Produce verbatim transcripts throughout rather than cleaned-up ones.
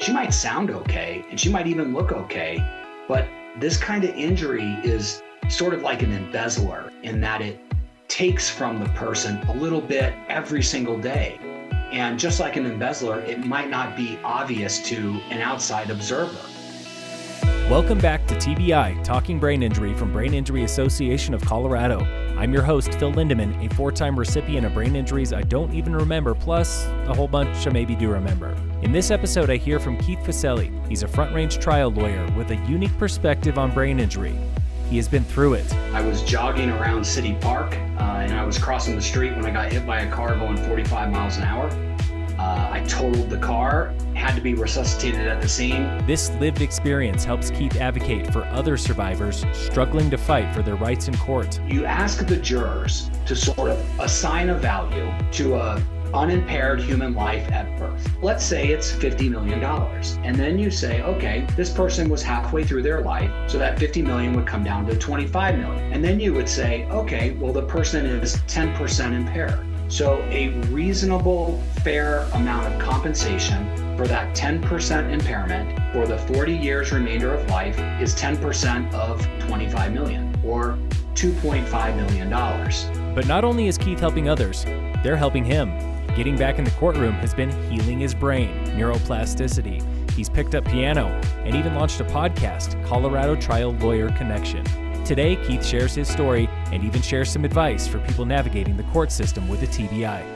she might sound okay and she might even look okay, but this kind of injury is sort of like an embezzler in that it takes from the person a little bit every single day. And just like an embezzler, it might not be obvious to an outside observer. Welcome back to T B I, Talking Brain Injury from Brain Injury Association of Colorado. I'm your host, Phil Lindeman, a four-time recipient of brain injuries I don't even remember, plus a whole bunch I maybe do remember. In this episode, I hear from Keith Faselli. He's a front-range trial lawyer with a unique perspective on brain injury. He has been through it. I was jogging around City Park, uh, and I was crossing the street when I got hit by a car going forty-five miles an hour. Uh, I totaled the car, had to be resuscitated at the scene. This lived experience helps Keith advocate for other survivors struggling to fight for their rights in court. You ask the jurors to sort of assign a value to a unimpaired human life at birth. Let's say it's fifty million dollars. And then you say, okay, this person was halfway through their life, so that fifty million dollars would come down to twenty-five million dollars. And then you would say, okay, well, the person is ten percent impaired. So a reasonable, fair amount of compensation for that ten percent impairment for the forty years remainder of life is ten percent of twenty-five million dollars or two point five million dollars. But not only is Keith helping others, they're helping him. Getting back in the courtroom has been healing his brain, neuroplasticity. He's picked up piano and even launched a podcast, Colorado Trial Lawyer Connection. Today, Keith shares his story and even shares some advice for people navigating the court system with a T B I.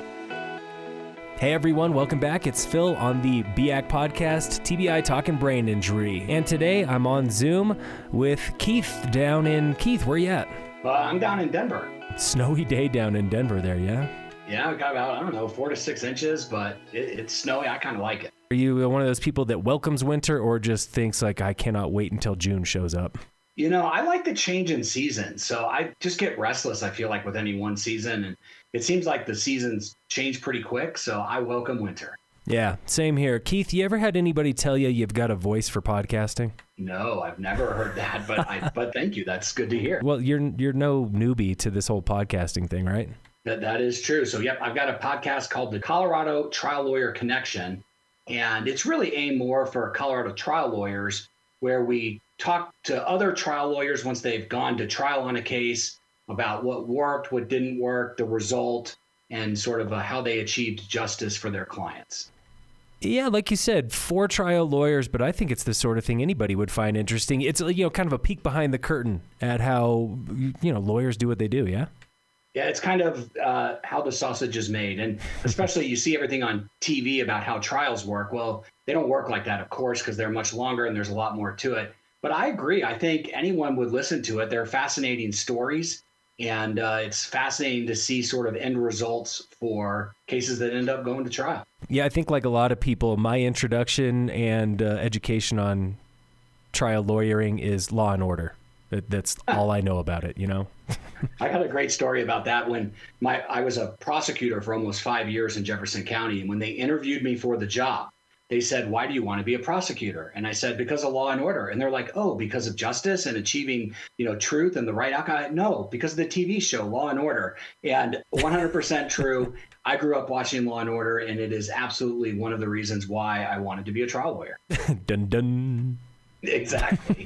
Hey everyone, welcome back. It's Phil on the B A C podcast, T B I Talking Brain Injury. And today I'm on Zoom with Keith down in, Keith, where you at? Uh, I'm down in Denver. Snowy day down in Denver there, yeah? Yeah, we got about, I don't know, four to six inches, but it, it's snowy. I kind of like it. Are you one of those people that welcomes winter or just thinks like, I cannot wait until June shows up? You know, I like the change in season. So I just get restless, I feel like, with any one season. And it seems like the seasons change pretty quick. So I welcome winter. Yeah, same here. Keith, you ever had anybody tell you you've got a voice for podcasting? No, I've never heard that, but I, but thank you. That's good to hear. Well, you're you're no newbie to this whole podcasting thing, right? That That is true. So, yep, I've got a podcast called the Colorado Trial Lawyer Connection. And it's really aimed more for Colorado trial lawyers, where we talk to other trial lawyers once they've gone to trial on a case about what worked, what didn't work, the result, and sort of uh, how they achieved justice for their clients. Yeah, like you said, for trial lawyers, but I think it's the sort of thing anybody would find interesting. It's, you know, kind of a peek behind the curtain at how, you know, lawyers do what they do, yeah? Yeah, it's kind of uh, how the sausage is made. And especially you see everything on T V about how trials work. Well, they don't work like that, of course, because they're much longer and there's a lot more to it. But I agree. I think anyone would listen to it. They're fascinating stories. And uh, it's fascinating to see sort of end results for cases that end up going to trial. Yeah, I think like a lot of people, my introduction and uh, education on trial lawyering is Law and Order. That's all I know about it, you know? I got a great story about that. When my I was a prosecutor for almost five years in Jefferson County. And when they interviewed me for the job, they said, why do you want to be a prosecutor? And I said, because of Law and Order. And they're like, oh, because of justice and achieving, you know, truth and the right outcome? No, because of the T V show Law and Order. And one hundred percent true. I grew up watching Law and Order, and it is absolutely one of the reasons why I wanted to be a trial lawyer. Dun dun. Exactly.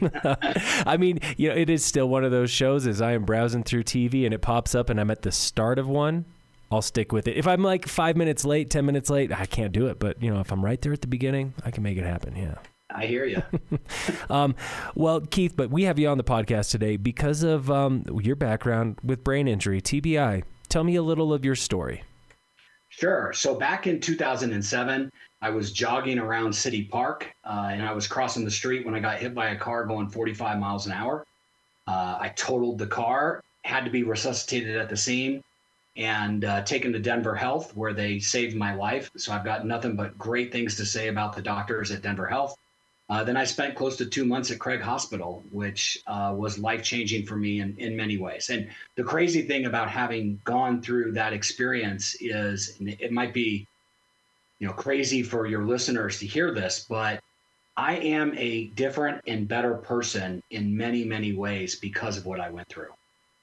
I mean, you know, it is still one of those shows as I am browsing through T V and it pops up and I'm at the start of one, I'll stick with it. If I'm like five minutes late, ten minutes late, I can't do it. But, you know, if I'm right there at the beginning, I can make it happen. Yeah. I hear you. um, well, Keith, but we have you on the podcast today because of um, your background with brain injury, T B I. Tell me a little of your story. Sure. So back in two thousand seven, I was jogging around City Park, uh, and I was crossing the street when I got hit by a car going forty-five miles an hour. Uh, I totaled the car, had to be resuscitated at the scene, and uh, taken to Denver Health, where they saved my life. So I've got nothing but great things to say about the doctors at Denver Health. Uh, then I spent close to two months at Craig Hospital, which uh, was life-changing for me in, in many ways. And the crazy thing about having gone through that experience is, and it might be, you know, crazy for your listeners to hear this, but I am a different and better person in many, many ways because of what I went through.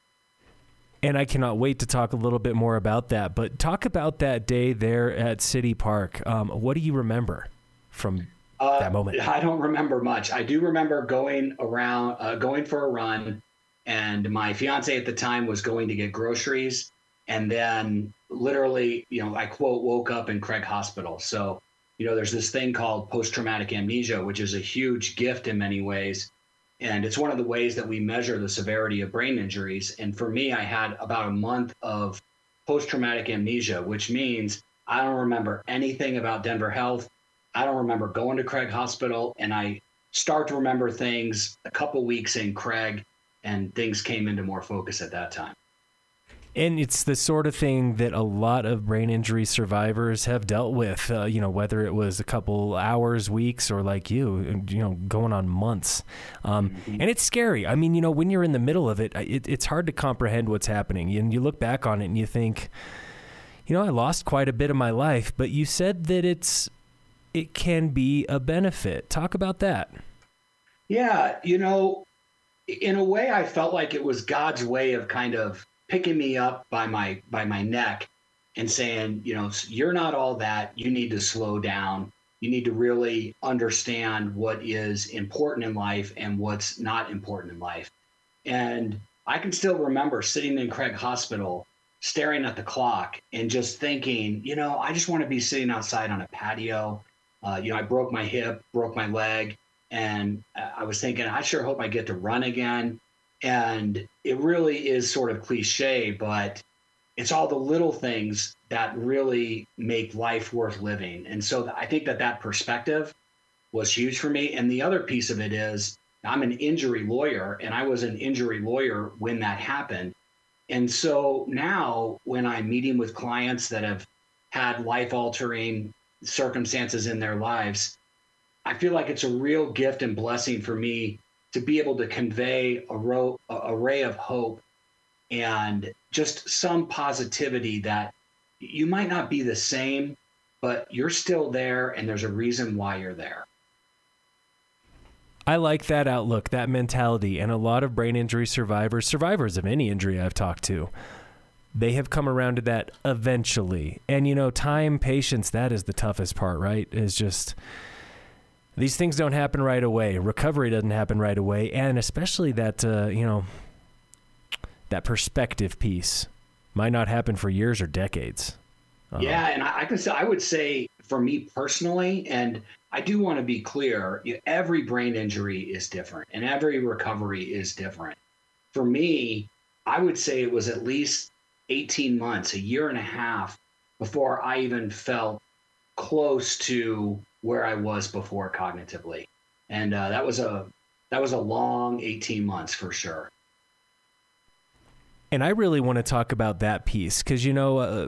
And I cannot wait to talk a little bit more about that. But talk about that day there at City Park. Um, what do you remember from Uh, that moment? I don't remember much. I do remember going around, uh, going for a run, and my fiance at the time was going to get groceries. And then literally, you know, I quote, woke up in Craig Hospital. So, you know, there's this thing called post-traumatic amnesia, which is a huge gift in many ways. And it's one of the ways that we measure the severity of brain injuries. And for me, I had about a month of post-traumatic amnesia, which means I don't remember anything about Denver Health. I don't remember going to Craig Hospital, and I start to remember things a couple weeks in Craig, and things came into more focus at that time. And it's the sort of thing that a lot of brain injury survivors have dealt with, uh, you know, whether it was a couple hours, weeks, or like you, you know, going on months. Um, mm-hmm. And it's scary. I mean, you know, when you're in the middle of it, it, it's hard to comprehend what's happening. And you look back on it and you think, you know, I lost quite a bit of my life, but you said that it's, it can be a benefit. Talk about that. Yeah. You know, in a way, I felt like it was God's way of kind of picking me up by my, by my neck and saying, you know, you're not all that. You need to slow down. You need to really understand what is important in life and what's not important in life. And I can still remember sitting in Craig Hospital, staring at the clock and just thinking, you know, I just want to be sitting outside on a patio. Uh, you know, I broke my hip, broke my leg, and I was thinking, I sure hope I get to run again. And it really is sort of cliche, but it's all the little things that really make life worth living. And so I think that that perspective was huge for me. And the other piece of it is I'm an injury lawyer, and I was an injury lawyer when that happened. And so now when I'm meeting with clients that have had life-altering circumstances in their lives, I feel like it's a real gift and blessing for me to be able to convey a, ro- a ray of hope and just some positivity that you might not be the same, but you're still there and there's a reason why you're there. I like that outlook, that mentality, and a lot of brain injury survivors, survivors of any injury I've talked to, they have come around to that eventually. And, you know, time, patience, that is the toughest part, right? Is just, these things don't happen right away. Recovery doesn't happen right away. And especially that, uh, you know, that perspective piece might not happen for years or decades. Uh-huh. Yeah, and I, I can say, I would say for me personally, and I do want to be clear, every brain injury is different and every recovery is different. For me, I would say it was at least eighteen months, a year and a half before I even felt close to where I was before cognitively. And uh, that was a that was a long eighteen months for sure. And I really want to talk about that piece because, you know, uh,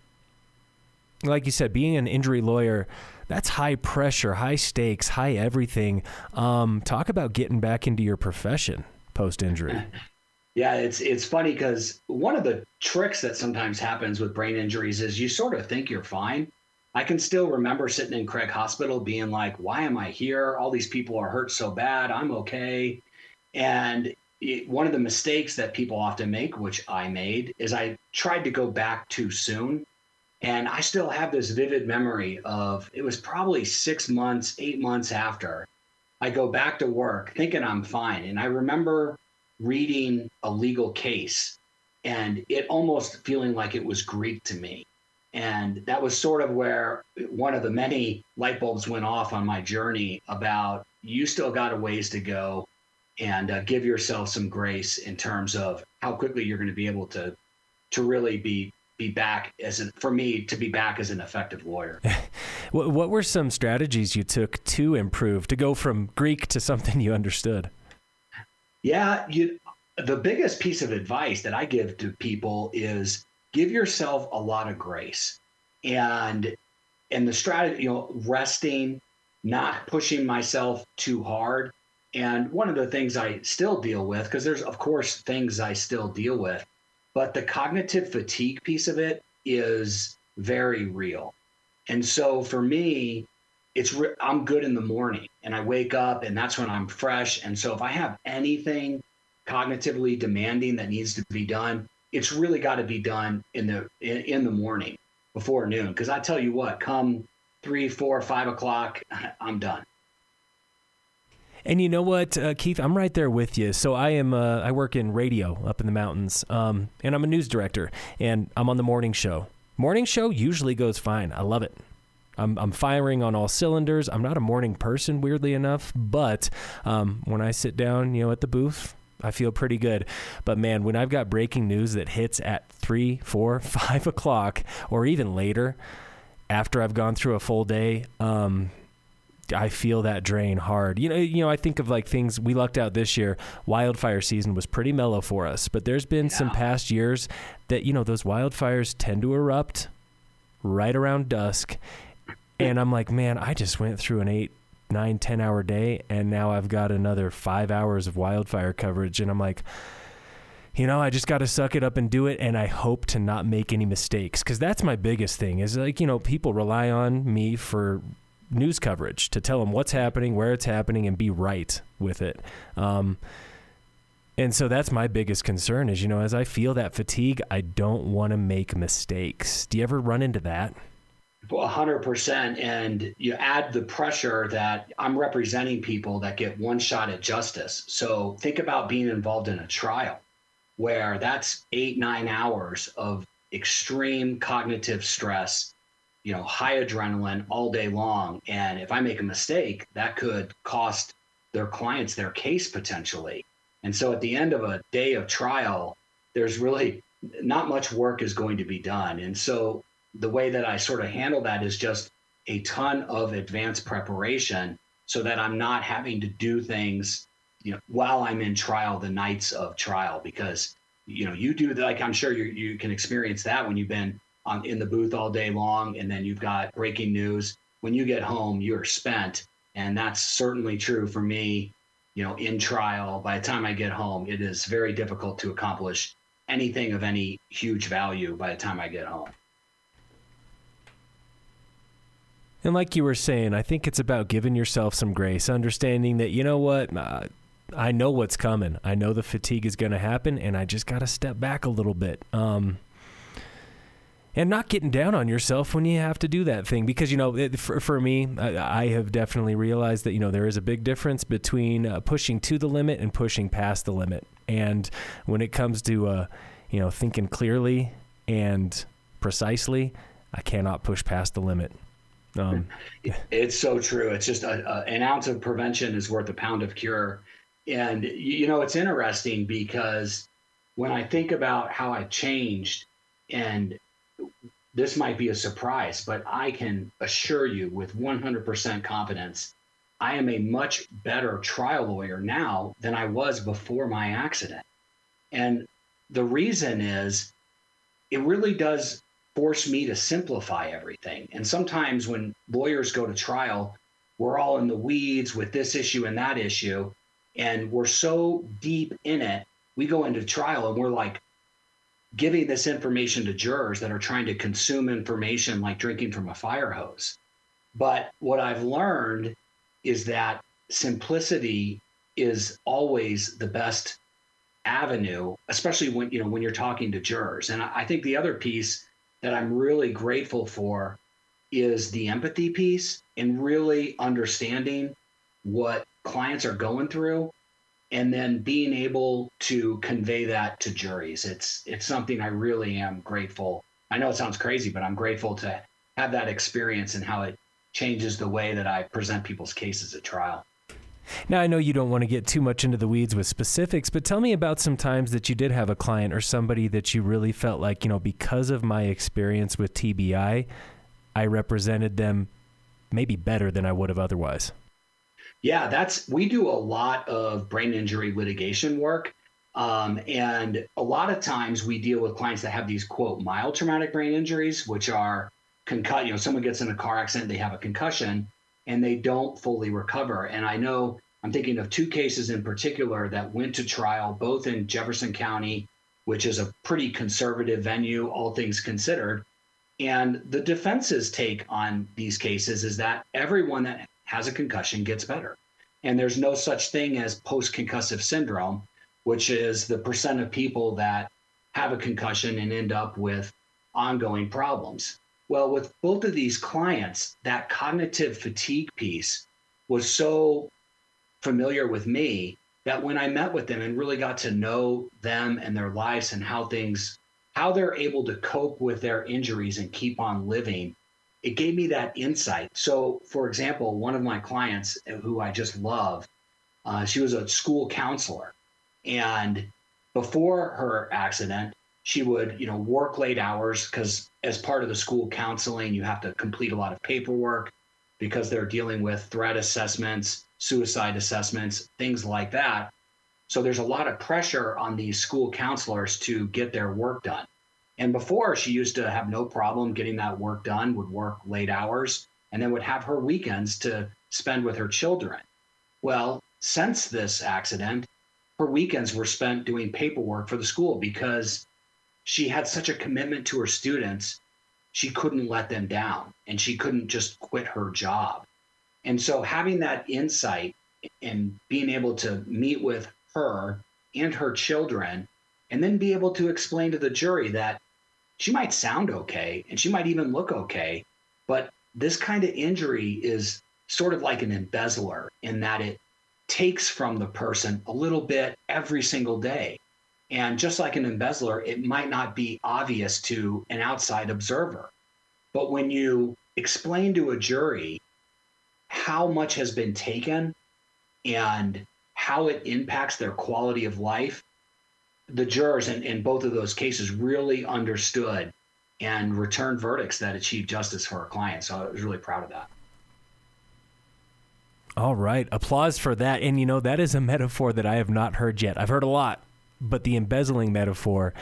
like you said, being an injury lawyer, that's high pressure, high stakes, high everything. Um, talk about getting back into your profession post-injury. Yeah, it's it's funny because one of the tricks that sometimes happens with brain injuries is you sort of think you're fine. I can still remember sitting in Craig Hospital being like, why am I here? All these people are hurt so bad. I'm okay. And it, one of the mistakes that people often make, which I made, is I tried to go back too soon. And I still have this vivid memory of, it was probably six months, eight months after I go back to work thinking I'm fine. And I remember reading a legal case and it almost feeling like it was Greek to me. And that was sort of where one of the many light bulbs went off on my journey about you still got a ways to go and uh, give yourself some grace in terms of how quickly you're going to be able to to really be be back as an, for me to be back as an effective lawyer. What, what were some strategies you took to improve, to go from Greek to something you understood? Yeah, you, the biggest piece of advice that I give to people is give yourself a lot of grace, and and the strategy, you know, resting, not pushing myself too hard. And one of the things I still deal with, because there's of course things I still deal with, but the cognitive fatigue piece of it is very real. And so for me, it's re- I'm good in the morning and I wake up and that's when I'm fresh. And so if I have anything cognitively demanding that needs to be done, it's really got to be done in the in, in the morning before noon. Because I tell you what, come three, four, five o'clock, I'm done. And you know what, uh, Keith, I'm right there with you. So I am, uh, I work in radio up in the mountains, um, and I'm a news director, and I'm on the morning show. Morning show usually goes fine. I love it. I'm, I'm firing on all cylinders. I'm not a morning person, weirdly enough, but um, when I sit down, you know, at the booth, I feel pretty good. But man, when I've got breaking news that hits at three, four, five o'clock, or even later, after I've gone through a full day, um, I feel that drain hard. You know, you know, I think of like things we lucked out this year. Wildfire season was pretty mellow for us, but there's been yeah. some past years that, you know, those wildfires tend to erupt right around dusk. And I'm like, man, I just went through an eight, nine, ten hour day, and now I've got another five hours of wildfire coverage. And I'm like, you know, I just got to suck it up and do it. And I hope to not make any mistakes, because that's my biggest thing is like, you know, people rely on me for news coverage to tell them what's happening, where it's happening, and be right with it. Um, and so that's my biggest concern is, you know, as I feel that fatigue, I don't want to make mistakes. Do you ever run into that? Well, one hundred percent. And you add the pressure that I'm representing people that get one shot at justice. So think about being involved in a trial where that's eight, nine hours of extreme cognitive stress, you know, high adrenaline all day long. And if I make a mistake, that could cost their clients their case potentially. And so at the end of a day of trial, there's really not much work is going to be done. And so the way that I sort of handle that is just a ton of advanced preparation so that I'm not having to do things, you know, while I'm in trial, the nights of trial, because, you know, you do like, I'm sure you you can experience that when you've been on in the booth all day long, and then you've got breaking news. When you get home, you're spent. And that's certainly true for me, you know, in trial. By the time I get home, it is very difficult to accomplish anything of any huge value by the time I get home. And like you were saying, I think it's about giving yourself some grace, understanding that, you know what, uh, I know what's coming. I know the fatigue is going to happen, and I just got to step back a little bit. Um, and not getting down on yourself when you have to do that thing. Because, you know, it, for, for me, I, I have definitely realized that, you know, there is a big difference between uh, pushing to the limit and pushing past the limit. And when it comes to, uh, you know, thinking clearly and precisely, I cannot push past the limit. Um, it's so true. It's just a, a, an ounce of prevention is worth a pound of cure. And, you know, it's interesting because when I think about how I changed, and this might be a surprise, but I can assure you with one hundred percent confidence, I am a much better trial lawyer now than I was before my accident. And the reason is it really does force me to simplify everything. And sometimes when lawyers go to trial, we're all in the weeds with this issue and that issue, and we're so deep in it, we go into trial and we're like giving this information to jurors that are trying to consume information like drinking from a fire hose. But what I've learned is that simplicity is always the best avenue, especially when, you know, when you're talking to jurors. And I, I think the other piece that I'm really grateful for is the empathy piece and really understanding what clients are going through and then being able to convey that to juries. It's it's something I really am grateful. I know it sounds crazy, but I'm grateful to have that experience and how it changes the way that I present people's cases at trial. Now, I know you don't want to get too much into the weeds with specifics, but tell me about some times that you did have a client or somebody that you really felt like, you know, because of my experience with T B I, I represented them maybe better than I would have otherwise. Yeah, that's, we do a lot of brain injury litigation work. Um, and a lot of times we deal with clients that have these, quote, mild traumatic brain injuries, which are concuss, you know, someone gets in a car accident, they have a concussion, and they don't fully recover. And I know I'm thinking of two cases in particular that went to trial, both in Jefferson County, which is a pretty conservative venue, all things considered. And the defense's take on these cases is that everyone that has a concussion gets better. And there's no such thing as post-concussive syndrome, which is the percent of people that have a concussion and end up with ongoing problems. Well, with both of these clients, that cognitive fatigue piece was so familiar with me that when I met with them and really got to know them and their lives and how things, how they're able to cope with their injuries and keep on living, it gave me that insight. So, for example, one of my clients who I just love, uh, she was a school counselor. And before her accident, she would, you know, work late hours because as part of the school counseling, you have to complete a lot of paperwork because they're dealing with threat assessments, suicide assessments, things like that. So there's a lot of pressure on these school counselors to get their work done. And before, she used to have no problem getting that work done, would work late hours, and then would have her weekends to spend with her children. Well, since this accident, her weekends were spent doing paperwork for the school because she had such a commitment to her students, she couldn't let them down, and she couldn't just quit her job. And so having that insight and being able to meet with her and her children, and then be able to explain to the jury that she might sound okay, and she might even look okay, but this kind of injury is sort of like an embezzler in that it takes from the person a little bit every single day. And just like an embezzler, it might not be obvious to an outside observer. But when you explain to a jury how much has been taken and how it impacts their quality of life, the jurors in, in both of those cases really understood and returned verdicts that achieved justice for our clients. So I was really proud of that. All right. Applause for that. And, you know, that is a metaphor that I have not heard yet. I've heard a lot, but the embezzling metaphor,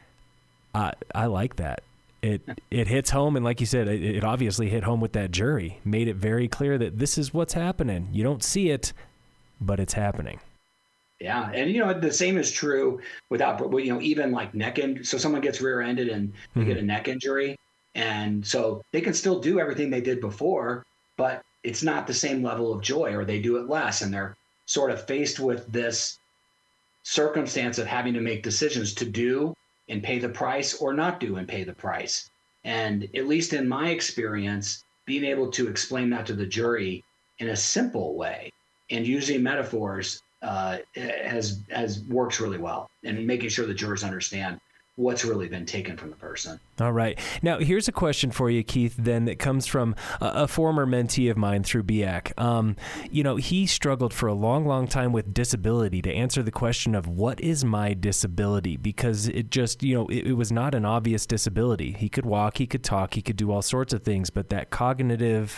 uh, I like that. It it hits home. And like you said, it, it obviously hit home with that jury, made it very clear that this is what's happening. You don't see it, but it's happening. Yeah. And, you know, the same is true without, you know, even like neck injury. So someone gets rear-ended and they mm-hmm. get a neck injury. And so they can still do everything they did before, but it's not the same level of joy, or they do it less. And they're sort of faced with this circumstance of having to make decisions to do and pay the price or not do and pay the price. And at least in my experience, being able to explain that to the jury in a simple way and using metaphors uh, has has works really well, and making sure the jurors understand what's really been taken from the person. All right. Now, here's a question for you, Keith, then, that comes from a, a former mentee of mine through B A C. Um, you know, he struggled for a long, long time with disability to answer the question of what is my disability? Because it just, you know, it, it was not an obvious disability. He could walk, he could talk, he could do all sorts of things, but that cognitive...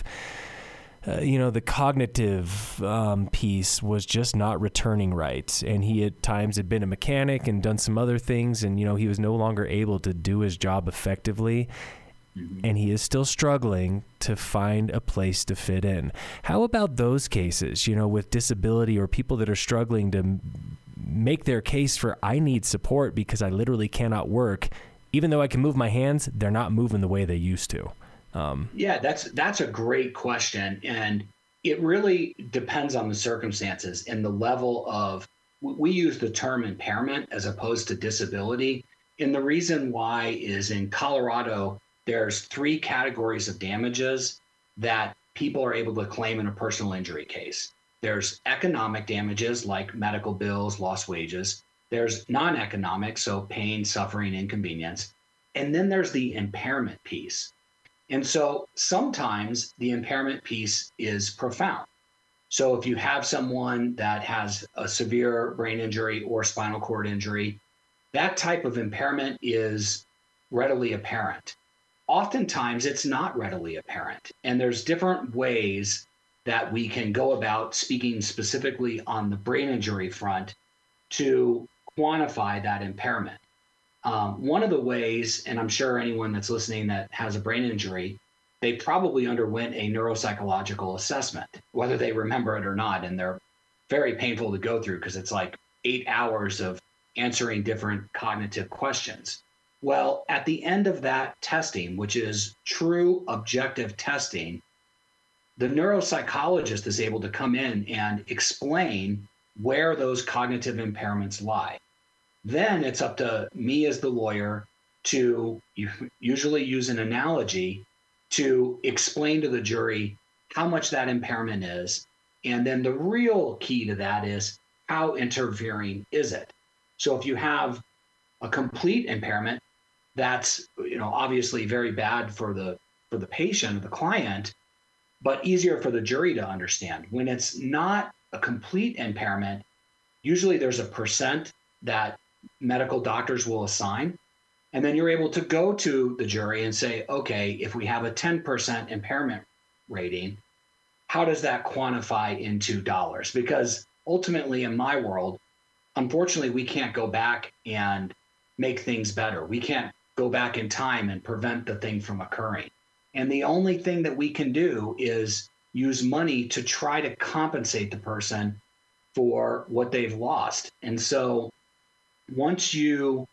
Uh, you know, the cognitive um, piece was just not returning right. And he at times had been a mechanic and done some other things. And, you know, he was no longer able to do his job effectively. Mm-hmm. And he is still struggling to find a place to fit in. How about those cases, you know, with disability or people that are struggling to m- make their case for, I need support because I literally cannot work. Even though I can move my hands, they're not moving the way they used to. Um, yeah, that's that's a great question. And it really depends on the circumstances and the level of, we use the term impairment as opposed to disability. And the reason why is in Colorado, there's three categories of damages that people are able to claim in a personal injury case. There's economic damages like medical bills, lost wages. There's non-economic, so pain, suffering, inconvenience. And then there's the impairment piece. And so sometimes the impairment piece is profound. So if you have someone that has a severe brain injury or spinal cord injury, that type of impairment is readily apparent. Oftentimes it's not readily apparent. And there's different ways that we can go about speaking specifically on the brain injury front to quantify that impairment. Um, one of the ways, and I'm sure anyone that's listening that has a brain injury, they probably underwent a neuropsychological assessment, whether they remember it or not. And they're very painful to go through because it's like eight hours of answering different cognitive questions. Well, at the end of that testing, which is true objective testing, the neuropsychologist is able to come in and explain where those cognitive impairments lie. Then it's up to me as the lawyer to usually use an analogy to explain to the jury how much that impairment is And then the real key to that is how interfering is it? So if you have a complete impairment, that's, you know, obviously very bad for the for the patient, the client, but easier for the jury to understand. When it's not a complete impairment, usually there's a percent that medical doctors will assign. And then you're able to go to the jury and say, okay, if we have a ten percent impairment rating, how does that quantify into dollars? Because ultimately in my world, unfortunately, we can't go back and make things better. We can't go back in time and prevent the thing from occurring. And the only thing that we can do is use money to try to compensate the person for what they've lost. And so once you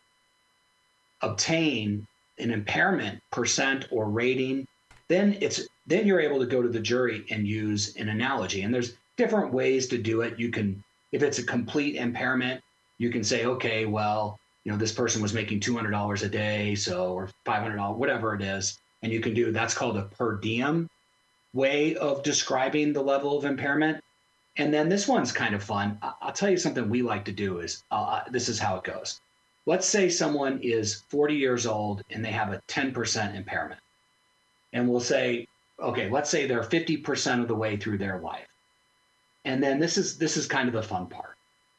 obtain an impairment percent or rating, then it's then you're able to go to the jury and use an analogy. And there's different ways to do it. You can, if it's a complete impairment, you can say, okay, well, you know, this person was making two hundred dollars a day, so, or five hundred dollars, whatever it is. And you can do, that's called a per diem way of describing the level of impairment. And then this one's kind of fun. I'll tell you something we like to do is, uh, this is how it goes. Let's say someone is forty years old and they have a ten percent impairment. And we'll say, okay, let's say they're fifty percent of the way through their life. And then this is this is kind of the fun part.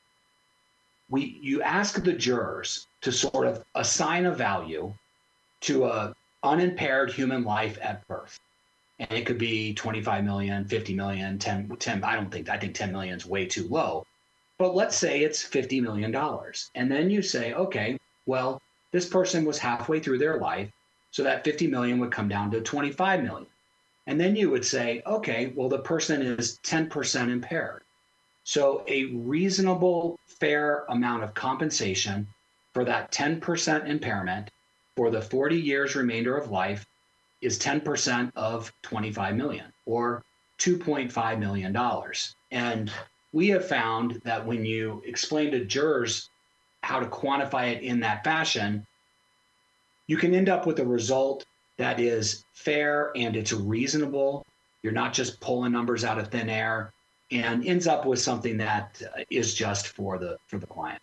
We you ask the jurors to sort of assign a value to a unimpaired human life at birth. And it could be twenty-five million, fifty million, ten, ten, I don't think, I think ten million is way too low. But let's say it's fifty million dollars. And then you say, okay, well, this person was halfway through their life, so that fifty million would come down to twenty-five million. And then you would say, okay, well, the person is ten percent impaired. So a reasonable, fair amount of compensation for that ten percent impairment for the forty years remainder of life is ten percent of twenty-five million or two point five million dollars. And we have found that when you explain to jurors how to quantify it in that fashion, you can end up with a result that is fair and it's reasonable. You're not just pulling numbers out of thin air, and ends up with something that is just for the for the client.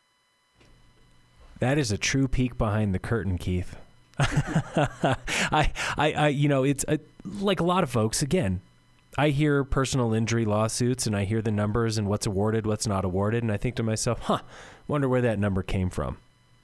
That is a true peek behind the curtain, Keith. I, I, I, you know, it's uh, like a lot of folks. Again, I hear personal injury lawsuits and I hear the numbers and what's awarded, what's not awarded, and I think to myself, huh, wonder where that number came from.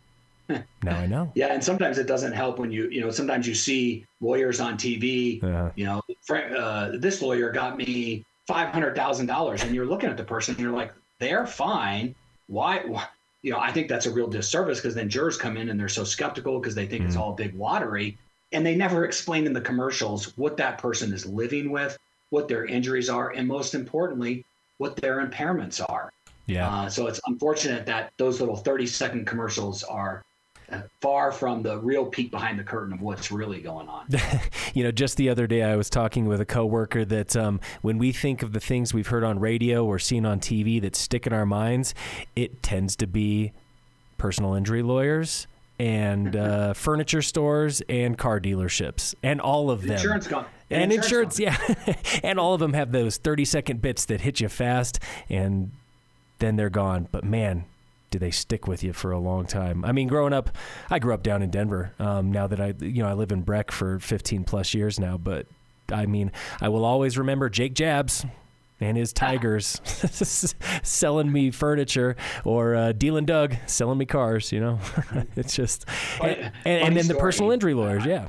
Now I know. Yeah, and sometimes it doesn't help when you, you know, sometimes you see lawyers on T V, uh, you know, uh, this lawyer got me five hundred thousand dollars, and you're looking at the person and you're like, they're fine. Why? why? You know, I think that's a real disservice because then jurors come in and they're so skeptical because they think mm-hmm. it's all a big lottery, and they never explain in the commercials what that person is living with, what their injuries are, and most importantly, what their impairments are. Yeah. Uh, so it's unfortunate that those little thirty second commercials are Uh, far from the real peek behind the curtain of what's really going on. You know, just the other day I was talking with a coworker that um, when we think of the things we've heard on radio or seen on T V that stick in our minds, it tends to be personal injury lawyers and uh, furniture stores and car dealerships and all of them. Insurance company. And, and insurance, insurance yeah. And all of them have those thirty second bits that hit you fast and then they're gone. But man, do they stick with you for a long time? I mean, growing up, I grew up down in Denver. Um, now that I, you know, I live in Breck for fifteen plus years now, but I mean, I will always remember Jake Jabs and his Tigers selling me furniture, or uh, Dealin' Doug selling me cars, you know. It's just, and, and, and then story. The personal injury lawyers, yeah.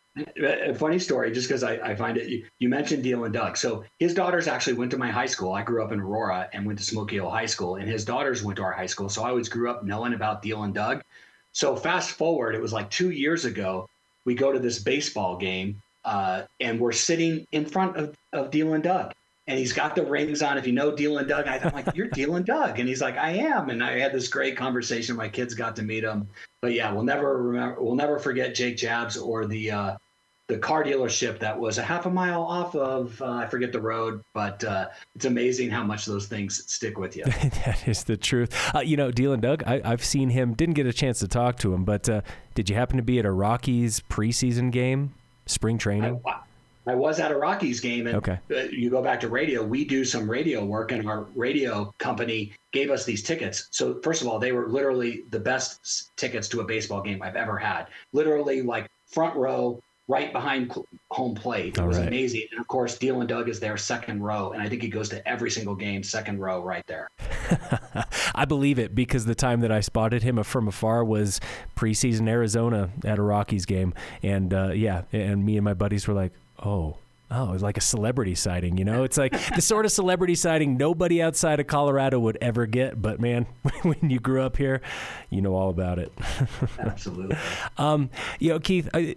A funny story, just because I, I find it, you, you mentioned Dealin' Doug. So his daughters actually went to my high school. I grew up in Aurora and went to Smoky Hill High School, and his daughters went to our high school. So I always grew up knowing about Dealin' Doug. So fast forward, it was like two years ago, we go to this baseball game, uh, and we're sitting in front of, of Dealin' Doug. And he's got the rings on. If you know Dealin' Doug, I'm like, you're Dealin' Doug. And he's like, I am. And I had this great conversation. My kids got to meet him. But yeah, we'll never remember. We'll never forget Jake Jabs or the uh, the car dealership that was a half a mile off of uh, I forget the road. But uh, it's amazing how much those things stick with you. That is the truth. Uh, you know, Dealin' Doug, I, I've seen him. Didn't get a chance to talk to him, but uh, did you happen to be at a Rockies preseason game, spring training? I, I was at a Rockies game, and okay. you go back to radio, we do some radio work, and our radio company gave us these tickets. So first of all, they were literally the best tickets to a baseball game I've ever had. Literally like front row, right behind home plate. It all was right. amazing. And of course, Dylan Doug is there second row, and I think he goes to every single game, second row right there. I believe it, because the time that I spotted him from afar was preseason Arizona at a Rockies game. And uh, yeah, and me and my buddies were like, oh, oh, it was like a celebrity sighting, you know? It's like the sort of celebrity sighting nobody outside of Colorado would ever get. But man, when you grew up here, you know all about it. Absolutely. um, you know, Keith, I,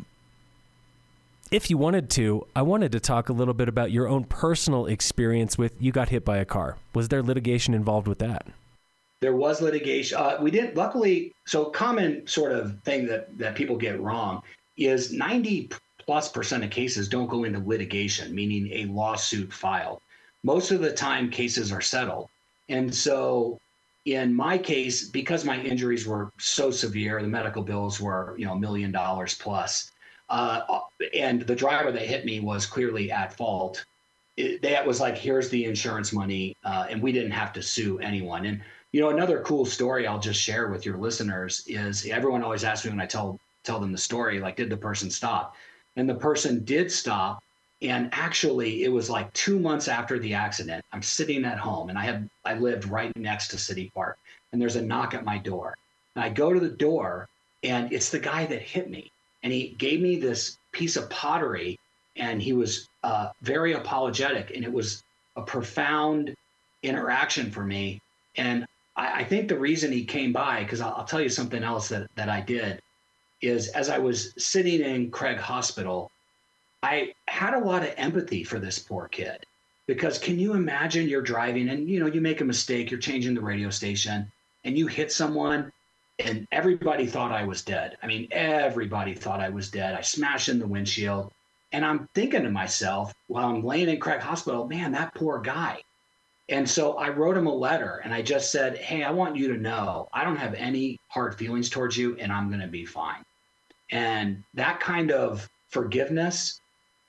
if you wanted to, I wanted to talk a little bit about your own personal experience with, you got hit by a car. Was there litigation involved with that? There was litigation. Uh, we didn't, luckily, so common sort of thing that, that people get wrong is ninety plus percent of cases don't go into litigation, meaning a lawsuit filed. Most of the time cases are settled. And so in my case, because my injuries were so severe, the medical bills were, you know, a million dollars plus, uh, and the driver that hit me was clearly at fault. It, that was like, here's the insurance money, uh, and we didn't have to sue anyone. And, you know, another cool story I'll just share with your listeners is everyone always asks me when I tell tell them the story, like, did the person stop? And the person did stop. And actually, it was like two months after the accident. I'm sitting at home, and I had I lived right next to City Park, and there's a knock at my door. And I go to the door, and it's the guy that hit me. And he gave me this piece of pottery, and he was uh, very apologetic, and it was a profound interaction for me. And I, I think the reason he came by, because I'll, I'll tell you something else that, that I did, is as I was sitting in Craig Hospital, I had a lot of empathy for this poor kid, because can you imagine you're driving and, you know, you make a mistake, you're changing the radio station and you hit someone and everybody thought I was dead. I mean, everybody thought I was dead. I smashed in the windshield, and I'm thinking to myself while I'm laying in Craig Hospital, man, that poor guy. And so I wrote him a letter and I just said, hey, I want you to know I don't have any hard feelings towards you and I'm going to be fine. And that kind of forgiveness,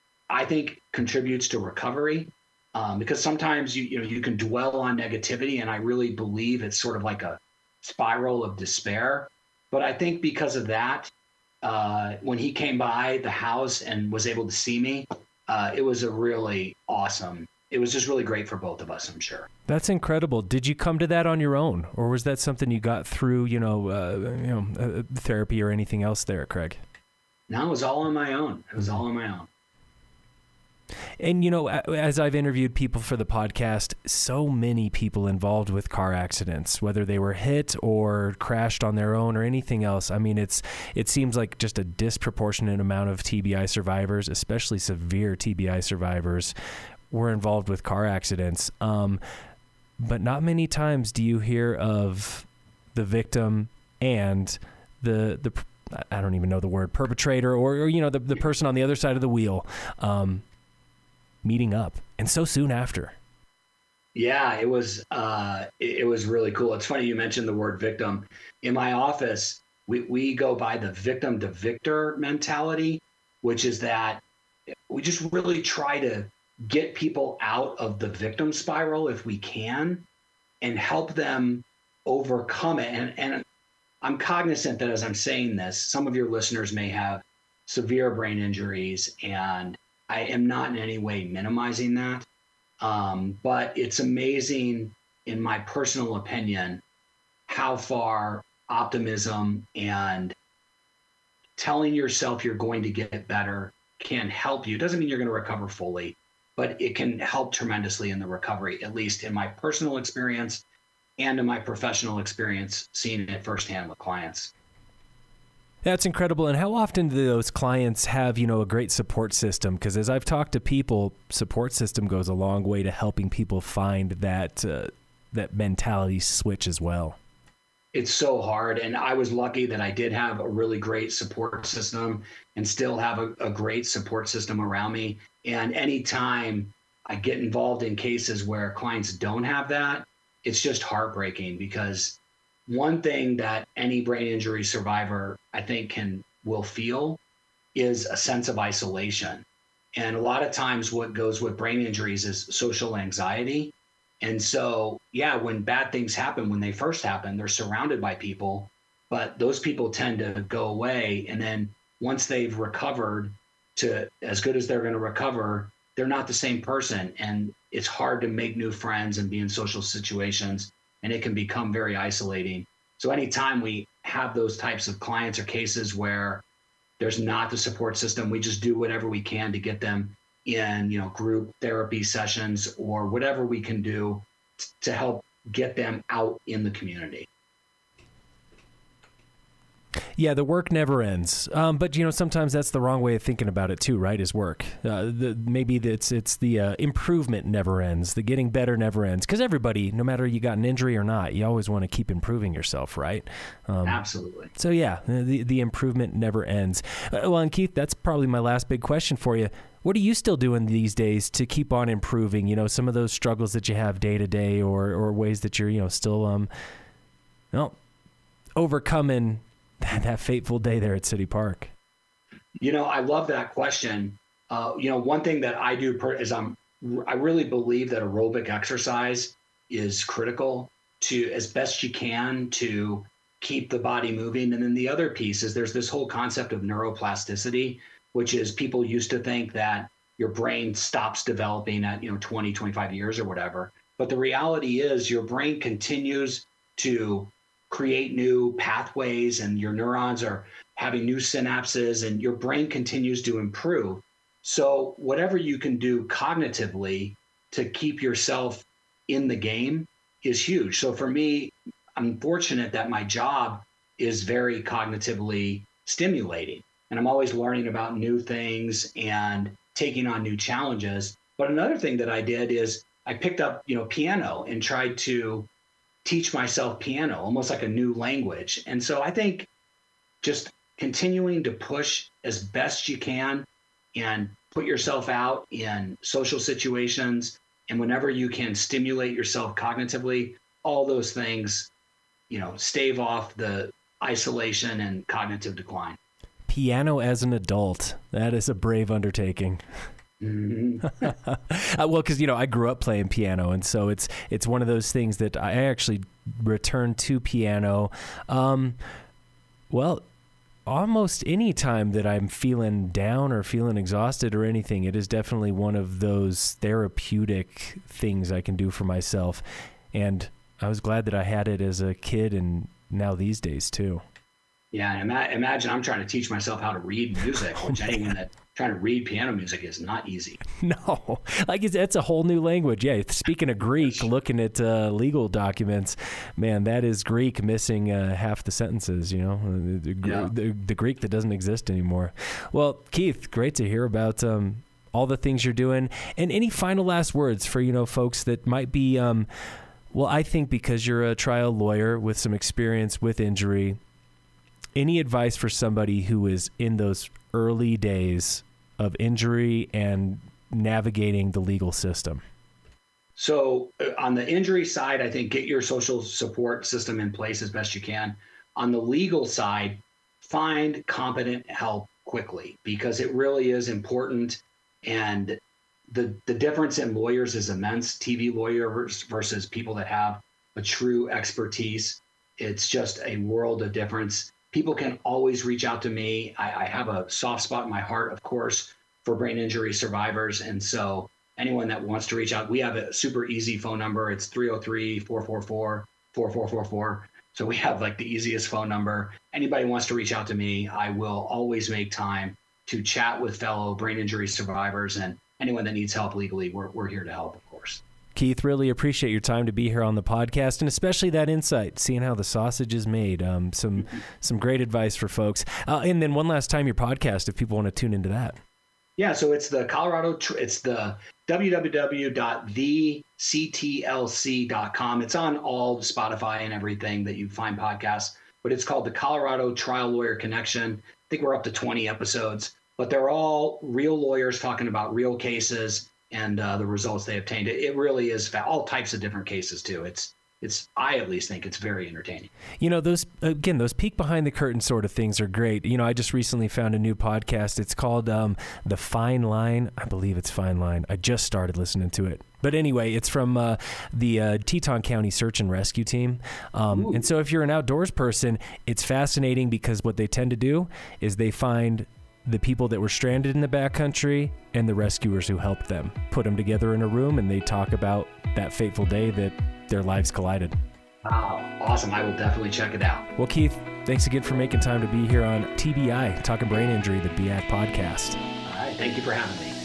I think, contributes to recovery, um, because sometimes you you know you can dwell on negativity, and I really believe it's sort of like a spiral of despair. But I think because of that, uh, when he came by the house and was able to see me, uh, it was a really awesome. It was just really great for both of us, I'm sure. That's incredible. Did you come to that on your own, or was that something you got through, you know, uh, you know, uh, therapy or anything else there, Craig? No, it was all on my own. It was all on my own. And, you know, as I've interviewed people for the podcast, so many people involved with car accidents, whether they were hit or crashed on their own or anything else. I mean, it's it seems like just a disproportionate amount of T B I survivors, especially severe T B I survivors, were involved with car accidents. Um, but not many times do you hear of the victim and the the I don't even know the word, perpetrator, or, or you know, the, the person on the other side of the wheel, um, meeting up, and so soon after. Yeah, it was uh, it, it was really cool. It's funny you mentioned the word victim. In my office, we, we go by the victim to victor mentality, which is that we just really try to get people out of the victim spiral if we can, and help them overcome it. And, and I'm cognizant that as I'm saying this, some of your listeners may have severe brain injuries, and I am not in any way minimizing that. Um, but it's amazing, in my personal opinion, how far optimism and telling yourself you're going to get better can help you. It doesn't mean you're going to recover fully, but it can help tremendously in the recovery, at least in my personal experience and in my professional experience, seeing it firsthand with clients. That's incredible. And how often do those clients have, you know, a great support system? Because as I've talked to people, support system goes a long way to helping people find that uh, that mentality switch as well. It's so hard. And I was lucky that I did have a really great support system and still have a, a great support system around me. And anytime I get involved in cases where clients don't have that, it's just heartbreaking, because one thing that any brain injury survivor, I think, can will feel is a sense of isolation. And a lot of times what goes with brain injuries is social anxiety. And so, yeah, when bad things happen, when they first happen, they're surrounded by people, but those people tend to go away. And then once they've recovered to as good as they're going to recover, they're not the same person. And it's hard to make new friends and be in social situations, and it can become very isolating. So anytime we have those types of clients or cases where there's not the support system, we just do whatever we can to get them in, you know, group therapy sessions or whatever we can do t- to help get them out in the community. Yeah, the work never ends. Um, but, you know, sometimes that's the wrong way of thinking about it too, right, is work. Uh, the, maybe it's, it's the uh, improvement never ends. The getting better never ends. Because everybody, no matter you got an injury or not, you always want to keep improving yourself, right? Um, Absolutely. So, yeah, the, the improvement never ends. Uh, well, and Keith, that's probably my last big question for you. What are you still doing these days to keep on improving? You know, some of those struggles that you have day to day or or ways that you're, you know, still, um, well, overcoming that, that fateful day there at City Park. You know, I love that question. Uh, you know, one thing that I do per- is I'm, I really believe that aerobic exercise is critical to, as best you can, to keep the body moving. And then the other piece is there's this whole concept of neuroplasticity, which is people used to think that your brain stops developing at, you know, twenty, twenty-five years or whatever. But the reality is your brain continues to create new pathways and your neurons are having new synapses and your brain continues to improve. So whatever you can do cognitively to keep yourself in the game is huge. So for me, I'm fortunate that my job is very cognitively stimulating and I'm always learning about new things and taking on new challenges. But another thing that I did is I picked up, you know, piano and tried to teach myself piano, almost like a new language. And so I think just continuing to push as best you can and put yourself out in social situations. And whenever you can stimulate yourself cognitively, all those things, you know, stave off the isolation and cognitive decline. Piano as an adult. That is a brave undertaking. Mm-hmm. uh, well, because, you know, I grew up playing piano, and so it's it's one of those things that I actually returned to piano. Um, well, almost any time that I'm feeling down or feeling exhausted or anything, it is definitely one of those therapeutic things I can do for myself. And I was glad that I had it as a kid and now these days too. Yeah, and ima- imagine I'm trying to teach myself how to read music, which oh, anyone that trying to read piano music is not easy. No, like it's, it's a whole new language. Yeah, speaking of Greek, looking at uh, legal documents, man, that is Greek missing uh, half the sentences, you know, the, the, yeah. the, the Greek that doesn't exist anymore. Well, Keith, great to hear about um, all the things you're doing. And any final last words for, you know, folks that might be, um, well, I think because you're a trial lawyer with some experience with injury, any advice for somebody who is in those early days of injury and navigating the legal system? So uh, on the injury side, I think get your social support system in place as best you can. On the legal side, find competent help quickly because it really is important. And the, the difference in lawyers is immense. T V lawyers versus people that have a true expertise. It's just a world of difference. People can always reach out to me. I, I have a soft spot in my heart, of course, for brain injury survivors. And so anyone that wants to reach out, we have a super easy phone number. It's three oh three, four four four, four four four four. So we have like the easiest phone number. Anybody wants to reach out to me, I will always make time to chat with fellow brain injury survivors and anyone that needs help legally. We're, we're here to help, of course. Keith, really appreciate your time to be here on the podcast and especially that insight, seeing how the sausage is made. Um, some some great advice for folks. Uh, and then one last time, your podcast, if people want to tune into that. Yeah, so it's the Colorado, it's the w w w dot the c t l c dot com. It's on all Spotify and everything that you find podcasts, but it's called the Colorado Trial Lawyer Connection. I think we're up to twenty episodes, but they're all real lawyers talking about real cases and uh, the results they obtained. It, it really is fa- all types of different cases too. It's it's, I at least think it's very entertaining. You know, those, again, those peek behind the curtain sort of things are great. You know, I just recently found a new podcast. It's called um, The Fine Line. I believe it's Fine Line. I just started listening to it. But anyway, it's from uh, the uh, Teton County Search and Rescue Team. Um, and so if you're an outdoors person, it's fascinating because what they tend to do is they find the people that were stranded in the backcountry and the rescuers who helped them, put them together in a room, and they talk about that fateful day that their lives collided. Wow, awesome. I will definitely check it out. Well, Keith, thanks again for making time to be here on T B I, Talking Brain Injury, the B A C podcast. All right, thank you for having me.